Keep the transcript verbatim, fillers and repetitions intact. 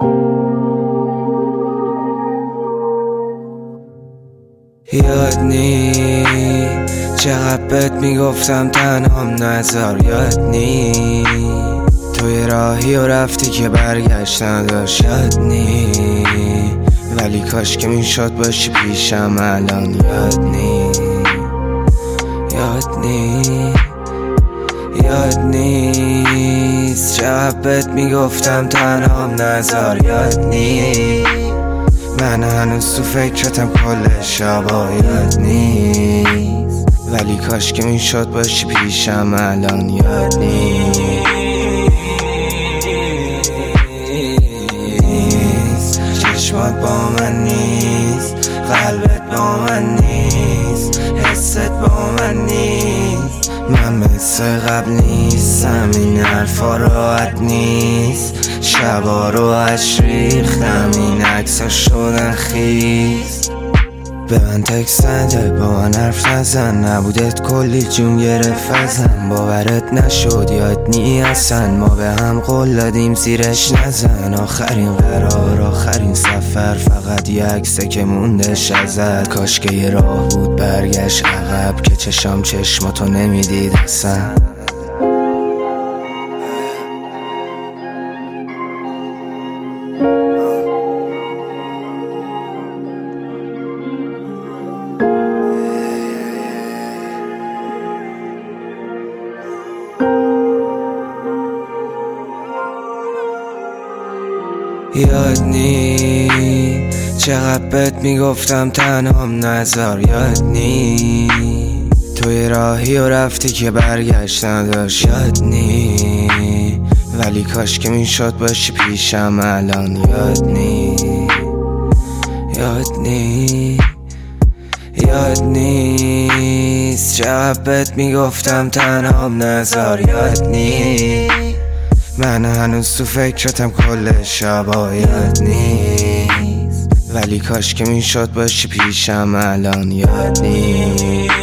یاد نی چقدر بهت میگفتم تنهام نذار، یاد نی توی راهی و رفتی که برگشت نداشت، یاد نی ولی کاش که میشد باشی پیشم الان، یاد نی یاد نی یاد نیست چقدر بهت میگفتم تنهام نذار، یاد نی من هنوز تو فکرتم کل شبا، یاد نیست ولی کاش که میشد باشی پیشم الان، یاد نیست چشمات با من نیست، قلبت با من نیست، حست با من نیست، من مثل قبل نیستم، این حرفا راحت نیست، شبا رو اش ریختم، این عکسا شدن خیز، به من تکست نده با من حرف نزن، نبودت کلی جون گرفت ازم، باورت نشد یاد نی اصلا، ما به هم قول دادیم زیرش نزن، آخرین قرار آخرین سفر، فقط یه عکسه که موندش ازت، کاش که یه راه بود برگشت عقب که چشام چشماتو نمیدید اصلا. یاد نی چقدر بهت میگفتم تنهام نذار، یاد نی توی راهی و رفتی که برگشت نداشت، یاد نی ولی کاش که میشد باشی پیشم الان، یاد نی یاد نی یاد نیست چقدر بهت میگفتم تنهام نذار، یاد نی من هنوز تو فکرتم کل شبا، یاد نیست ولی کاش که میشد باشی پیشم الان، یاد نیست.